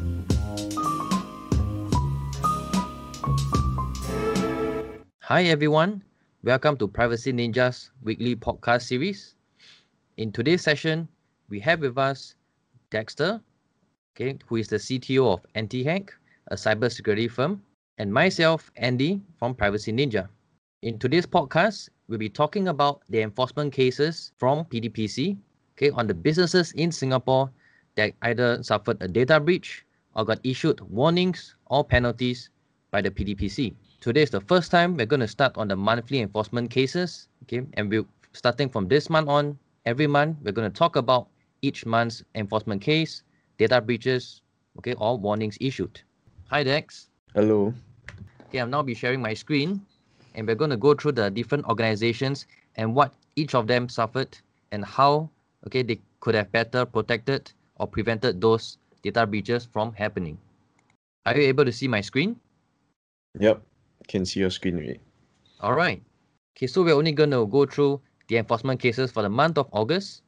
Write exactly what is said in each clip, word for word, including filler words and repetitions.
Hi everyone, welcome to Privacy Ninja's weekly podcast series. In today's session, we have with us Dexter, okay, who is the C T O of Anti-Hack, a cybersecurity firm, and myself, Andy, from Privacy Ninja. In today's podcast, we'll be talking about the enforcement cases from P D P C, okay, on the businesses in Singapore that either suffered a data breach or got issued warnings or penalties by the P D P C. Today is the first time we're going to start on the monthly enforcement cases, okay, and we're starting from this month on, every month, we're going to talk about each month's enforcement case, data breaches, okay, or warnings issued. Hi, Dex. Hello. Okay, I'll now be sharing my screen, and we're going to go through the different organizations and what each of them suffered and how, okay, they could have better protected or prevented those data breaches from happening. Are you able to see my screen? Yep, can see your screen already. All right. Okay, so we're only going to go through the enforcement cases for the month of August.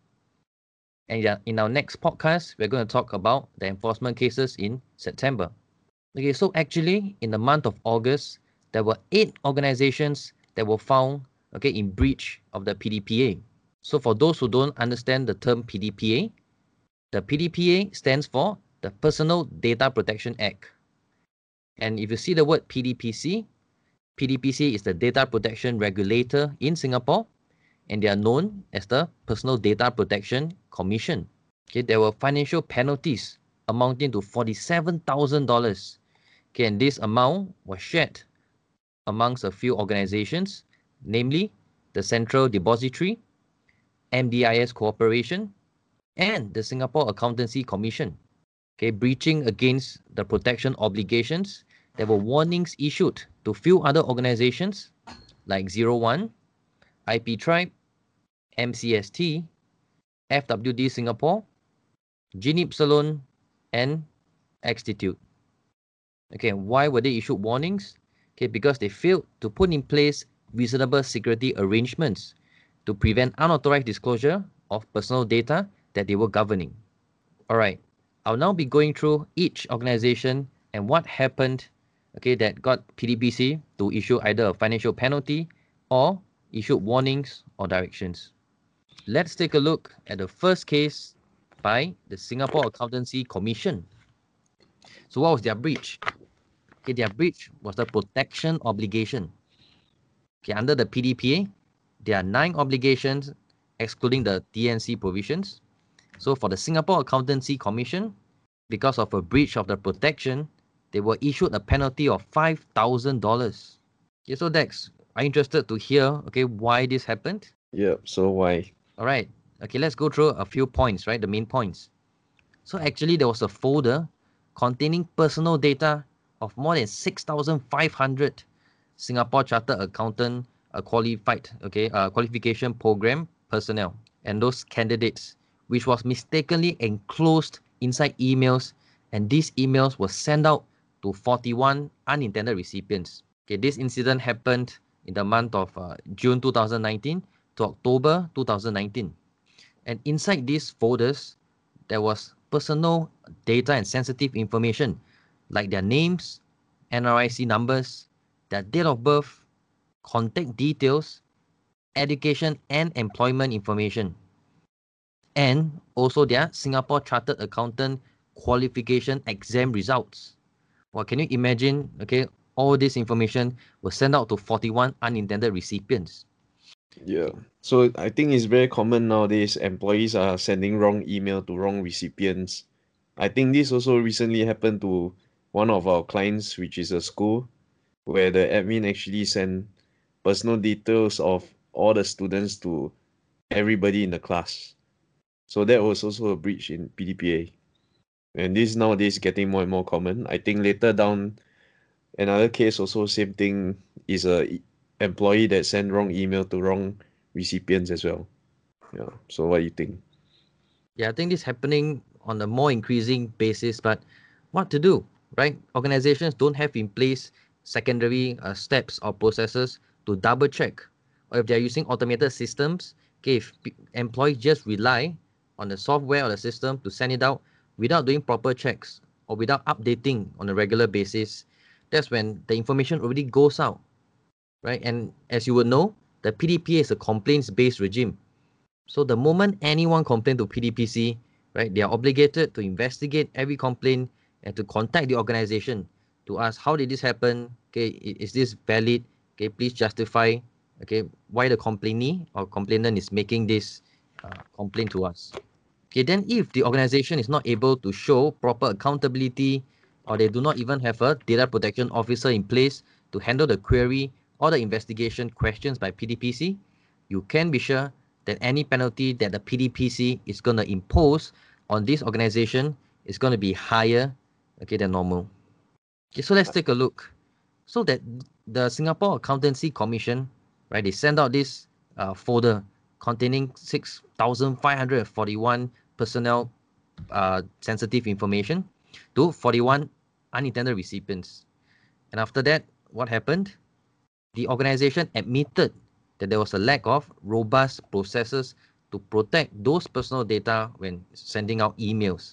And yeah, in our next podcast, we're going to talk about the enforcement cases in September. Okay, so actually, in the month of August, there were eight organizations that were found, okay, in breach of the P D P A. So for those who don't understand the term P D P A, the P D P A stands for the Personal Data Protection Act. And if you see the word P D P C, P D P C is the data protection regulator in Singapore, and they are known as the Personal Data Protection Commission. Okay, there were financial penalties amounting to forty-seven thousand dollars. Okay, and this amount was shared amongst a few organizations, namely the Central Depository, M D I S Corporation, and the Singapore Accountancy Commission. Okay, breaching against the protection obligations, there were warnings issued to few other organizations like Zero One, I P Tribe, M C S T, F W D Singapore, Genip Salon, and Xtitude. Okay, why were they issued warnings? Okay, because they failed to put in place reasonable security arrangements to prevent unauthorized disclosure of personal data that they were governing. All right, I'll now be going through each organization and what happened, okay, that got P D P C to issue either a financial penalty or issued warnings or directions. Let's take a look at the first case by the Singapore Accountancy Commission. So what was their breach? Okay, their breach was the protection obligation. Okay, under the P D P A, there are nine obligations excluding the T N C provisions. So for the Singapore Accountancy Commission, because of a breach of the protection, they were issued a penalty of five thousand dollars. Okay, so Dex, are you interested to hear, okay, why this happened? Yep, so why? All right. Okay, let's go through a few points, right? The main points. So actually, there was a folder containing personal data of more than six thousand five hundred Singapore Chartered Accountant uh, qualified, okay, uh, qualification program personnel and those candidates, which was mistakenly enclosed inside emails, and these emails were sent out to forty-one unintended recipients. Okay, this incident happened in the month of uh, June two thousand nineteen to October two thousand nineteen. And inside these folders, there was personal data and sensitive information like their names, N R I C numbers, their date of birth, contact details, education and employment information, and also their Singapore Chartered Accountant qualification exam results. Well, can you imagine, okay, all this information was sent out to forty-one unintended recipients. Yeah. So I think it's very common nowadays. Employees are sending wrong email to wrong recipients. I think this also recently happened to one of our clients, which is a school, where the admin actually sent personal details of all the students to everybody in the class. So that was also a breach in P D P A. And this nowadays getting more and more common. I think later down, another case also same thing is a employee that sent wrong email to wrong recipients as well. Yeah. So what do you think? Yeah, I think this is happening on a more increasing basis, but what to do, right? Organizations don't have in place secondary uh, steps or processes to double check. Or if they're using automated systems, okay, if p- employees just rely on the software or the system to send it out without doing proper checks, or without updating on a regular basis, that's when the information already goes out, right? And as you would know, the P D P A is a complaints-based regime. So the moment anyone complains to P D P C, right, they are obligated to investigate every complaint and to contact the organization to ask, how did this happen? Okay, is this valid? Okay, please justify, okay, why the complainee or complainant is making this uh, complaint to us. Okay, then if the organization is not able to show proper accountability, or they do not even have a data protection officer in place to handle the query or the investigation questions by P D P C, you can be sure that any penalty that the P D P C is going to impose on this organization is going to be higher, okay, than normal. Okay, so let's take a look. So that the Singapore Accountancy Commission, right, they send out this uh, folder containing six thousand five hundred forty-one personnel uh, sensitive information to forty-one unintended recipients. And after that, what happened? The organization admitted that there was a lack of robust processes to protect those personal data when sending out emails.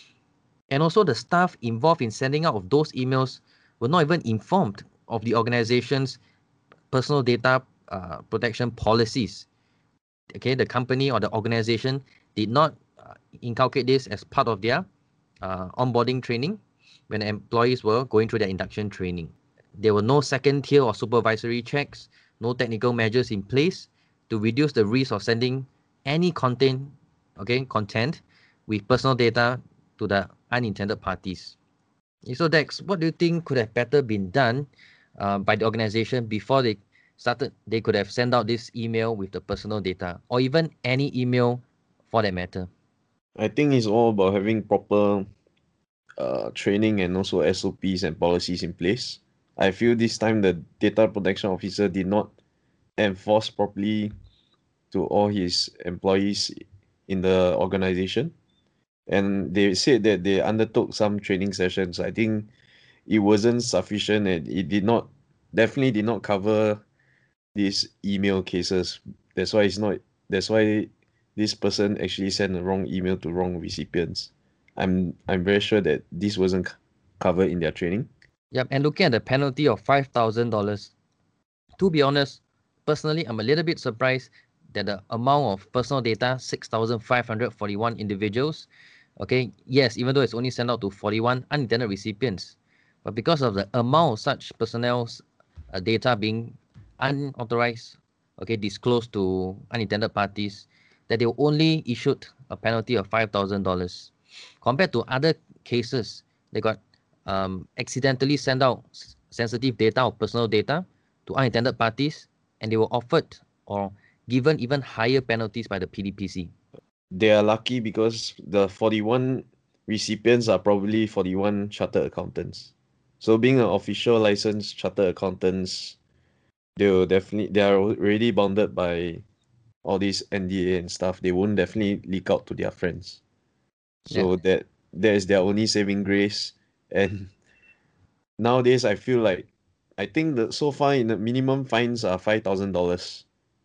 And also the staff involved in sending out of those emails were not even informed of the organization's personal data uh, protection policies. Okay, the company or the organization did not uh, inculcate this as part of their uh, onboarding training when employees were going through their induction training. There were no second tier or supervisory checks, no technical measures in place to reduce the risk of sending any content, okay, content with personal data to the unintended parties. So Dex, what do you think could have better been done uh, by the organization before they started? They could have sent out this email with the personal data, or even any email for that matter. I think it's all about having proper uh, training and also S O Ps and policies in place. I feel this time the data protection officer did not enforce properly to all his employees in the organization. And they said that they undertook some training sessions. I think it wasn't sufficient, and it did not, definitely did not cover these email cases. That's why it's not, that's why this person actually sent the wrong email to wrong recipients. I'm I'm very sure that this wasn't covered in their training. Yep, and looking at the penalty of five thousand dollars, to be honest, personally, I'm a little bit surprised that the amount of personal data, six thousand five hundred forty-one individuals, okay, yes, even though it's only sent out to forty-one unintended recipients, but because of the amount of such personnel's uh, data being unauthorized, okay, disclosed to unintended parties, that they were only issued a penalty of five thousand dollars. Compared to other cases, they got um, accidentally sent out sensitive data or personal data to unintended parties, and they were offered or given even higher penalties by the P D P C. They are lucky because the forty-one recipients are probably forty-one chartered accountants. So being an official licensed chartered accountants, they will definitely, they are already bounded by all these N D A and stuff. They won't definitely leak out to their friends. So yeah. that that is their only saving grace. And nowadays I feel like, I think that so far in the minimum fines are five thousand dollars.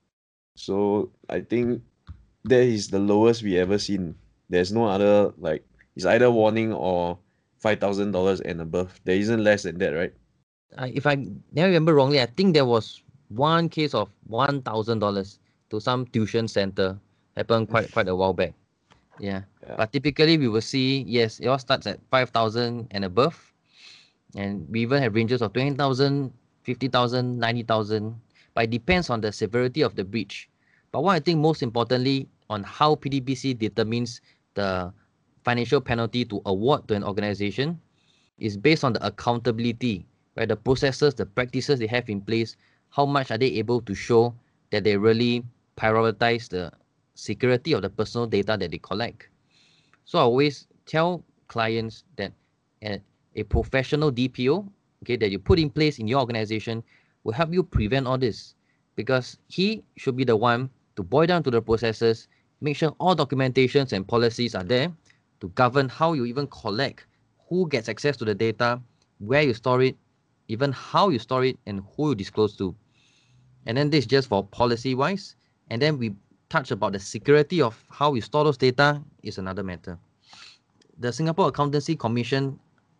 So I think that is the lowest we ever seen. There's no other, like, it's either warning or five thousand dollars and above. There isn't less than that, right? Uh, if I never remember wrongly, I think there was one case of one thousand dollars to some tuition center. Happened quite quite a while back. Yeah. yeah. But typically we will see, yes, it all starts at five thousand and above. And we even have ranges of twenty thousand, fifty thousand, ninety thousand. But it depends on the severity of the breach. But what I think most importantly on how P D P C determines the financial penalty to award to an organization is based on the accountability, right? The processes, the practices they have in place, how much are they able to show that they really prioritize the security of the personal data that they collect. So I always tell clients that a, a professional D P O, okay, that you put in place in your organization will help you prevent all this, because he should be the one to boil down to the processes, make sure all documentations and policies are there to govern how you even collect, who gets access to the data, where you store it, even how you store it, and who you disclose to. And then this is just for policy wise. And then we touch about the security of how we store those data is another matter. The Singapore Accountancy Commission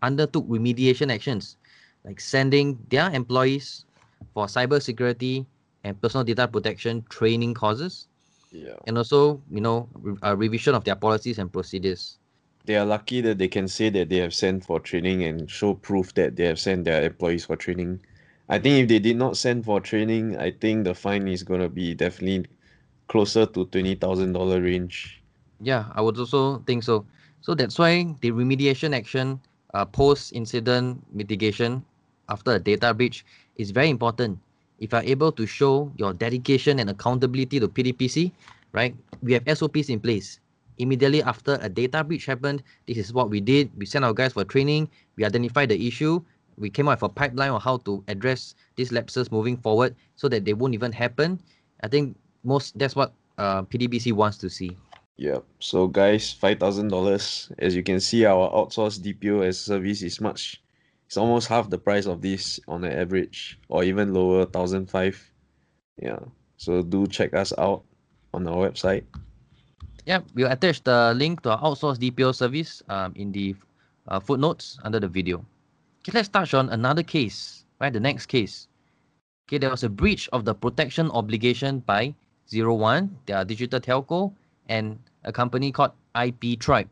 undertook remediation actions, like sending their employees for cybersecurity and personal data protection training courses, Yeah. and also, you know, re- a revision of their policies and procedures. They are lucky that they can say that they have sent for training and show proof that they have sent their employees for training. I think if they did not send for training, I think the fine is gonna be definitely closer to twenty thousand dollar range. Yeah, I would also think so. So that's why the remediation action, uh, post-incident mitigation after a data breach is very important. If you're able to show your dedication and accountability to P D P C, right, we have S O Ps in place. Immediately after a data breach happened, this is what we did. We sent our guys for training. We identified the issue. We came up with a pipeline on how to address these lapses moving forward so that they won't even happen. I think most that's what uh, P D B C wants to see. Yep. So guys, five thousand dollars. As you can see, our outsourced D P O as a service is much. It's almost half the price of this on an average, or even lower, thousand five. Yeah. So do check us out on our website. Yeah, we'll attach the link to our outsourced D P O service um, in the uh, footnotes under the video. Okay, let's touch on another case, right? The next case. Okay, there was a breach of the protection obligation by Zero One, their digital telco, and a company called I P Tribe.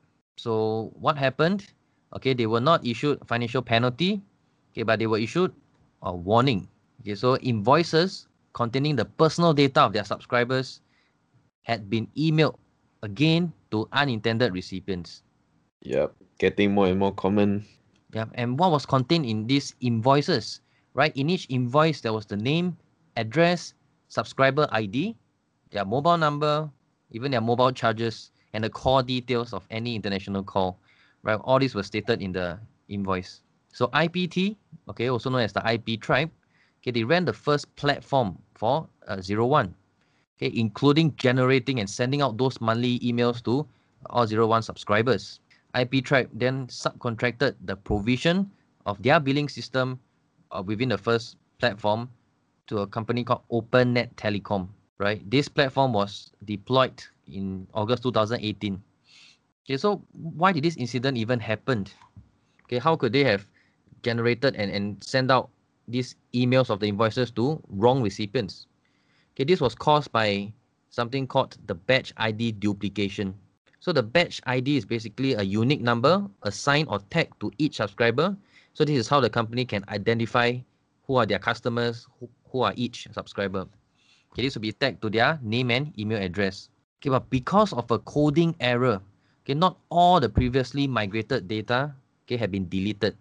So what happened? Okay, they were not issued financial penalty, okay, but they were issued a warning. Okay, so invoices containing the personal data of their subscribers had been emailed again to unintended recipients. Yep. Getting more and more common. Yeah, and what was contained in these invoices, right? In each invoice, there was the name, address, subscriber I D, their mobile number, even their mobile charges, and the core details of any international call, right? All these were stated in the invoice. So I P T, okay, also known as the I P Tribe, okay, they ran the first platform for uh, Zero One, okay, including generating and sending out those monthly emails to all Zero One subscribers. I P Tribe then subcontracted the provision of their billing system uh, within the first platform to a company called OpenNet Telecom, right? This platform was deployed in August two thousand eighteen. Okay, so why did this incident even happen? Okay, how could they have generated and, and sent out these emails of the invoices to wrong recipients? Okay, this was caused by something called the batch I D duplication. So the batch I D is basically a unique number assigned or tagged to each subscriber. So this is how the company can identify who are their customers, who, who are each subscriber. Okay, this will be tagged to their name and email address. Okay, but because of a coding error, okay, not all the previously migrated data, okay, have been deleted.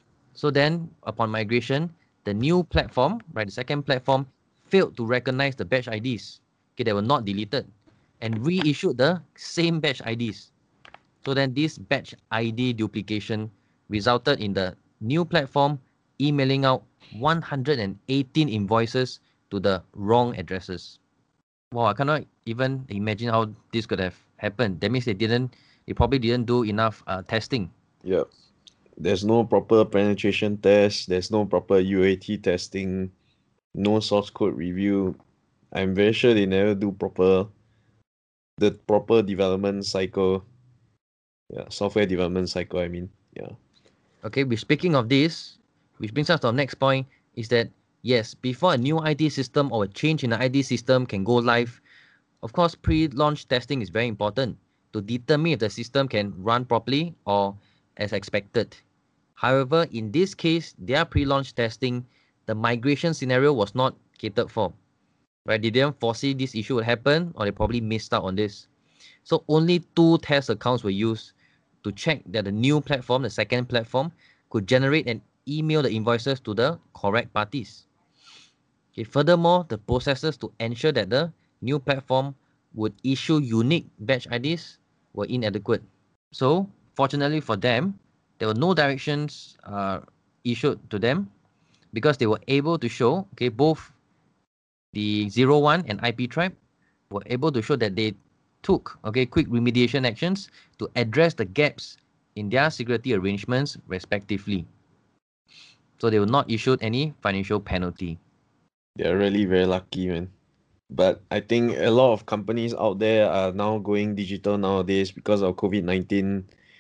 So then, upon migration, the new platform, right, the second platform, failed to recognize the batch I Ds, okay, that were not deleted, and reissued the same batch I Ds. So then this batch I D duplication resulted in the new platform emailing out one hundred eighteen invoices to the wrong addresses. Wow, I cannot even imagine how this could have happened. That means they didn't, they probably didn't do enough uh, testing. Yep. There's no proper penetration test. There's no proper U A T testing. No source code review. I'm very sure they never do proper the proper development cycle. Yeah, software development cycle, I mean. Yeah. Okay, we speaking of this, which brings us to our next point, is that yes, before a new I T system or a change in the I T system can go live, of course, pre-launch testing is very important to determine if the system can run properly or as expected. However, in this case, their pre-launch testing, the migration scenario was not catered for. Right? They didn't foresee this issue would happen, or they probably missed out on this. So only two test accounts were used to check that the new platform, the second platform, could generate and email the invoices to the correct parties. Okay, furthermore, the processes to ensure that the new platform would issue unique batch I Ds were inadequate. So, fortunately for them, there were no directions uh, issued to them because they were able to show, okay, both the Zero One and I P Tribe were able to show that they took, okay, quick remediation actions to address the gaps in their security arrangements, respectively. So they were not issued any financial penalty. They're really very lucky, man. But I think a lot of companies out there are now going digital nowadays because of COVID nineteen.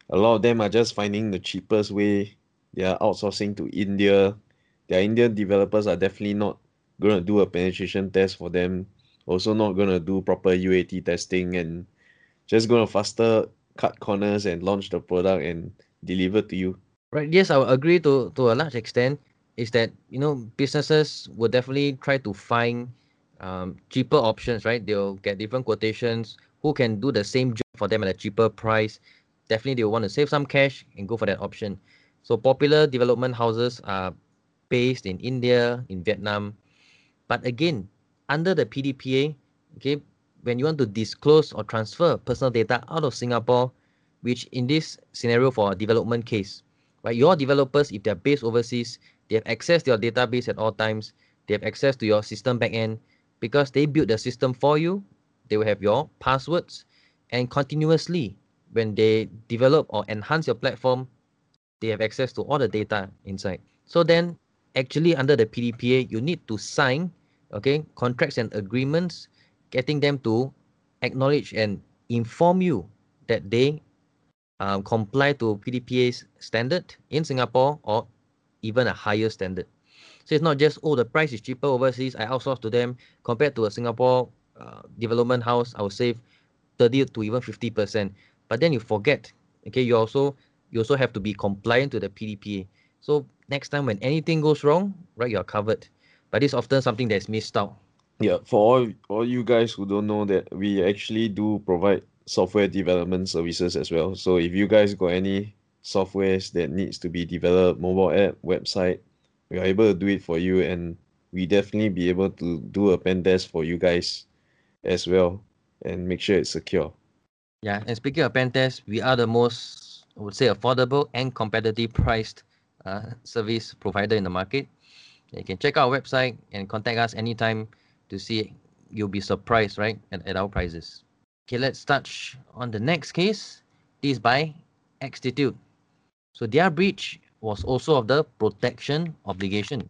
a lot of them are just finding the cheapest way. They are outsourcing to India. Their Indian developers are definitely not going to do a penetration test for them. Also not going to do proper U A T testing and just going to faster cut corners and launch the product and deliver to you. Right. Yes, I would agree to to a large extent. Is that, you know, businesses will definitely try to find um, cheaper options, right? They'll get different quotations. Who can do the same job for them at a cheaper price? Definitely, they will want to save some cash and go for that option. So popular development houses are based in India, in Vietnam. But again, under the P D P A, okay, when you want to disclose or transfer personal data out of Singapore, which in this scenario for a development case, right, your developers, if they're based overseas, they have access to your database at all times. They have access to your system backend because they build the system for you. They will have your passwords, and continuously, when they develop or enhance your platform, they have access to all the data inside. So then, actually, under the P D P A, you need to sign, okay, contracts and agreements, getting them to acknowledge and inform you that they um, comply to P D P A's standard in Singapore or even a higher standard. So it's not just, oh, the price is cheaper overseas, I outsource to them. Compared to a Singapore uh, development house, I will save thirty to even fifty percent. But then you forget, okay, you also you also have to be compliant to the P D P A. So next time when anything goes wrong, right, you're covered. But it's often something that's missed out. Yeah, for all all you guys who don't know that we actually do provide software development services as well. So if you guys got any softwares that needs to be developed, mobile app, website, we are able to do it for you, and we definitely be able to do a pen test for you guys as well and make sure it's secure. Yeah, and speaking of pen test, we are the most, I would say, affordable and competitive priced uh, service provider in the market. You can check out our website and contact us anytime to see. You'll be surprised, right, at, at our prices. Okay, let's touch on the next case. This is by Xtitude. So their breach was also of the protection obligation.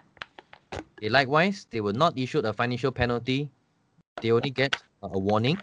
Okay, likewise, they were not issued a financial penalty. They only get uh, a warning.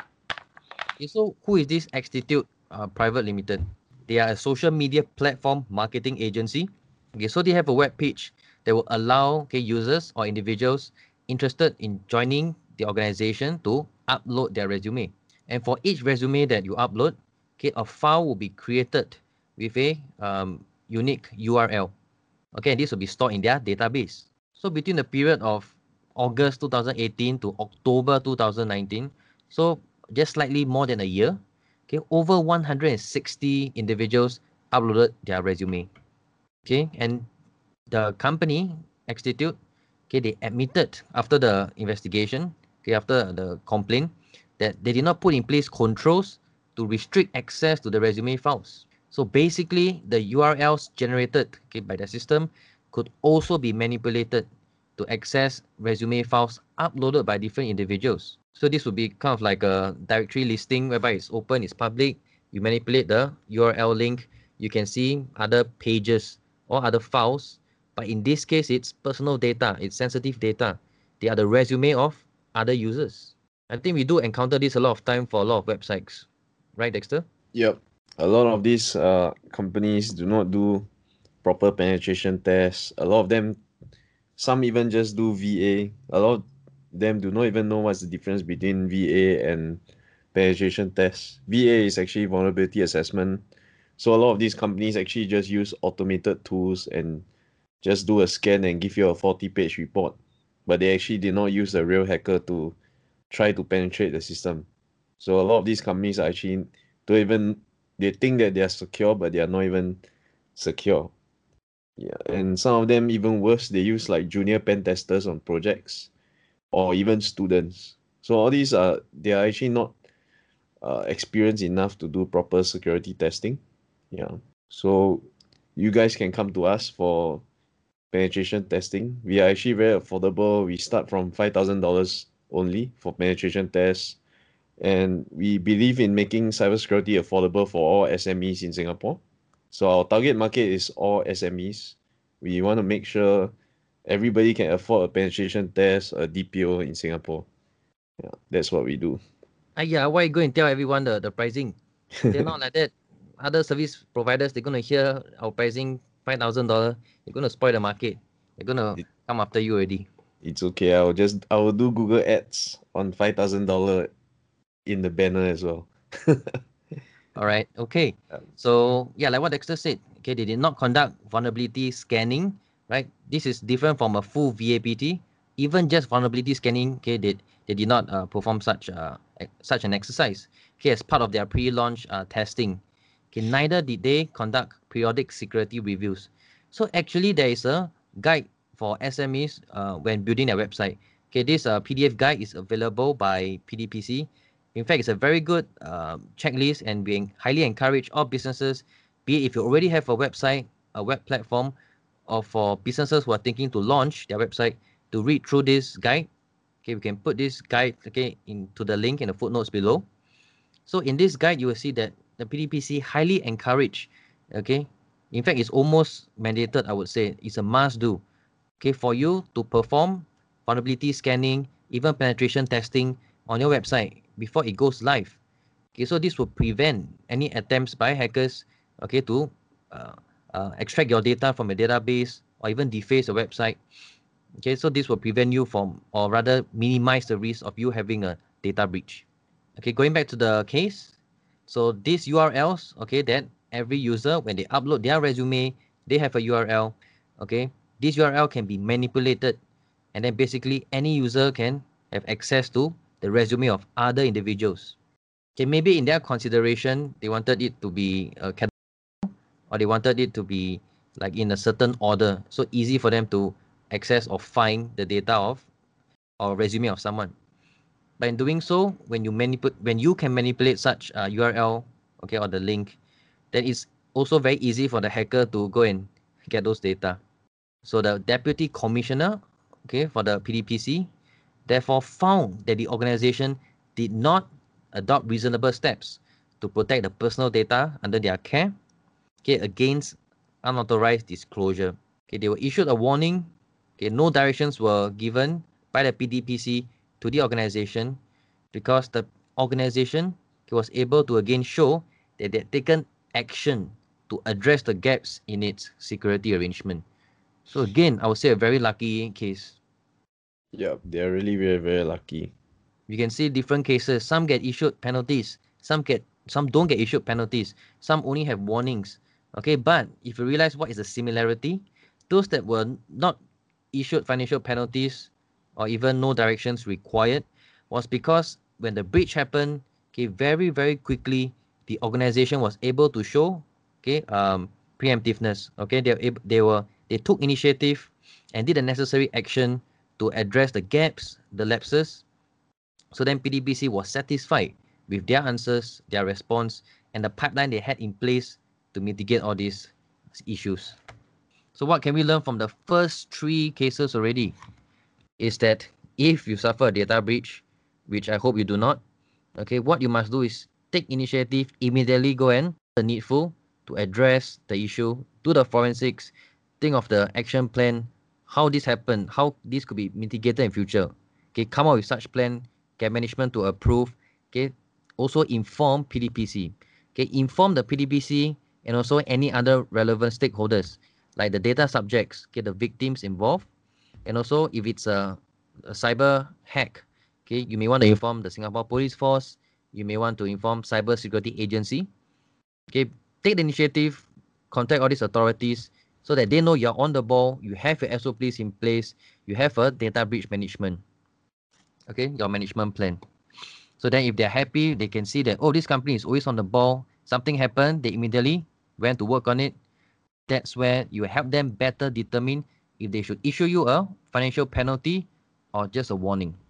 Okay, so who is this Xtitude uh, Private Limited? They are a social media platform marketing agency. Okay, so they have a web page that will allow, okay, users or individuals interested in joining the organization to upload their resume. And for each resume that you upload, okay, a file will be created with a um, unique U R L. Okay, and this will be stored in their database. So between the period of August two thousand eighteen to October two thousand nineteen, so just slightly more than a year, okay, over one hundred sixty individuals uploaded their resume. Okay, and the company Xtitude, okay, they admitted after the investigation, okay, after the complaint, that they did not put in place controls to restrict access to the resume files. So basically, the U R Ls generated, okay, by the system could also be manipulated to access resume files uploaded by different individuals. So this would be kind of like a directory listing whereby it's open, it's public. You manipulate the U R L link, you can see other pages or other files. But in this case, it's personal data, it's sensitive data. They are the resume of other users. I think we do encounter this a lot of time for a lot of websites. Right, Dexter? Yep. A lot of these uh, companies do not do proper penetration tests. A lot of them, some even just do V A. A lot of them do not even know what's the difference between V A and penetration tests. V A is actually vulnerability assessment. So a lot of these companies actually just use automated tools and just do a scan and give you a forty page report. But they actually did not use a real hacker to try to penetrate the system. So a lot of these companies are actually don't even, they think that they are secure, but they are not even secure. Yeah, and some of them even worse, they use like junior pen testers on projects or even students. So all these are, they are actually not uh, experienced enough to do proper security testing. Yeah. So you guys can come to us for penetration testing. We are actually very affordable. We start from five thousand dollars only for penetration tests. And we believe in making cybersecurity affordable for all S M Es in Singapore. So our target market is all S M Es. We want to make sure everybody can afford a penetration test, a D P O in Singapore. Yeah, that's what we do. Ah, yeah, why you go and tell everyone the, the pricing? They're not like that. other service providers, they're going to hear our pricing five thousand dollars. You're going to spoil the market. They're going to It, come after you already. it's okay. I'll just I'll do Google Ads on five thousand dollar in the banner as well. All right. Okay. Um, So yeah, like what Dexter said, okay, they did not conduct vulnerability scanning, right? This is different from a full V A P T. Even just vulnerability scanning, okay, they, they did not uh, perform such uh, such an exercise, okay, as part of their pre-launch uh, testing. Okay, neither did they conduct periodic security reviews. So actually, there is a guide for S M Es uh, when building their website. Okay, this uh, P D F guide is available by P D P C. In fact, it's a very good uh, checklist, and we highly encourage all businesses, be it if you already have a website, a web platform, or for businesses who are thinking to launch their website, to read through this guide. Okay, we can put this guide okay into the link in the footnotes below. So in this guide, you will see that the P D P C highly encourage, okay, in fact, it's almost mandated, I would say, it's a must do, okay, for you to perform vulnerability scanning, even penetration testing on your website before it goes live. Okay, so this will prevent any attempts by hackers, okay, to uh, uh, extract your data from a database or even deface a website. Okay, so this will prevent you from, or rather minimize the risk of you having a data breach. Okay, going back to the case, so these U R Ls, okay, that every user, when they upload their resume, they have a U R L, okay, this U R L can be manipulated, and then basically any user can have access to the resume of other individuals. Okay, maybe in their consideration, they wanted it to be a catalog, or they wanted it to be like in a certain order, so easy for them to access or find the data of or resume of someone. But in doing so, when you manipulate, when you can manipulate such a U R L, okay, or the link, then it's also very easy for the hacker to go and get those data. So the deputy commissioner, okay, for the P D P C, therefore found that the organization did not adopt reasonable steps to protect the personal data under their care, okay, against unauthorized disclosure. Okay, they were issued a warning. Okay, no directions were given by the P D P C to the organization, because the organization was able to again show that they had taken action to address the gaps in its security arrangement. So again, I would say a very lucky case. yeah, they're really very, very lucky. You can see different cases. Some get issued penalties. Some get some don't get issued penalties. Some only have warnings. Okay, but if you realize what is the similarity, those that were not issued financial penalties or even no directions required was because when the breach happened, okay, very very quickly the organization was able to show, okay, um, preemptiveness. Okay, they were able, they were they took initiative and did the necessary action to address the gaps, the lapses. So then P D P C was satisfied with their answers, their response, and the pipeline they had in place to mitigate all these issues. So what can we learn from the first three cases already? Is that if you suffer a data breach, which I hope you do not, okay, what you must do is take initiative, immediately go and the needful to address the issue, do the forensics, think of the action plan, how this happened, how this could be mitigated in future. Okay, come up with such plan, get management to approve. Okay, also inform P D P C. Okay, inform the P D P C and also any other relevant stakeholders like the data subjects, okay, the victims involved, and also if it's a, a cyber hack, okay, you may want to inform the Singapore Police Force, you may want to inform Cyber Security Agency. Okay, take the initiative, contact all these authorities so that they know you're on the ball, you have your S O Ps in place, you have a data breach management, okay, your management plan. So then if they're happy, they can see that, oh, this company is always on the ball, something happened, they immediately went to work on it. That's where you help them better determine if they should issue you a financial penalty or just a warning.